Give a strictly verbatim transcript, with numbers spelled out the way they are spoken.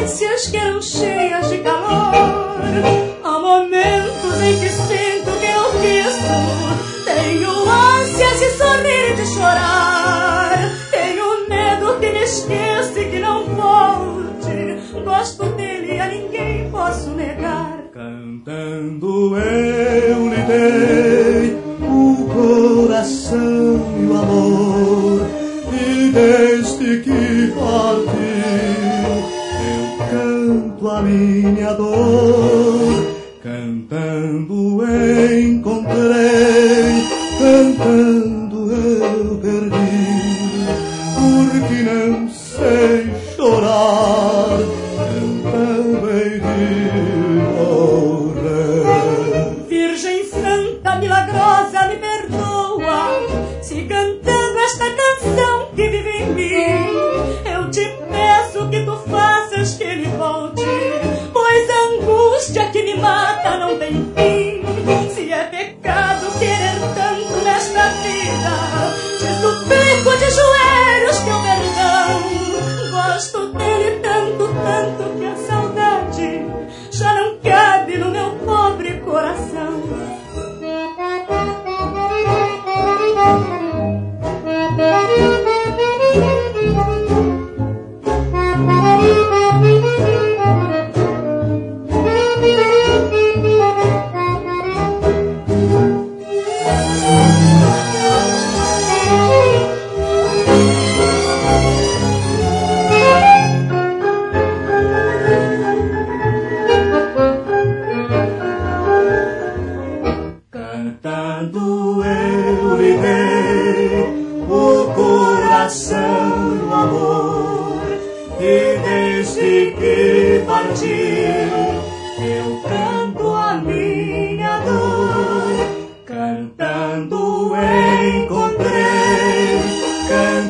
ânsias que eram cheias de calor. Há momentos em que sinto que enlouqueço. Tenho ânsias de sorrir e de chorar. Tenho medo que me esqueça e que não volte. Gosto dele e a ninguém posso negar. Cantando eu lhe dei o coração e o amor, e desde que partiu eu canto a minha dor. Cantando encontrei, cantando eu perdi, porque não sei chorar, cantando hei de morrer. Virgem Santa Milagrosa, me perdoa se cantando esta canção que vive em mim eu te peço que tu faças que ele volte, pois a angústia que me mata não tem fim. Se é pecado querer tanto nesta vida, te suplico de joelhos teu perdão. Gosto dele tanto, tanto que a saudade já não cabe no meu pobre coração. Cantando eu lhe dei o coração e o amor, e desde que partiu eu canto a minha dor. Cantando encontrei, cantando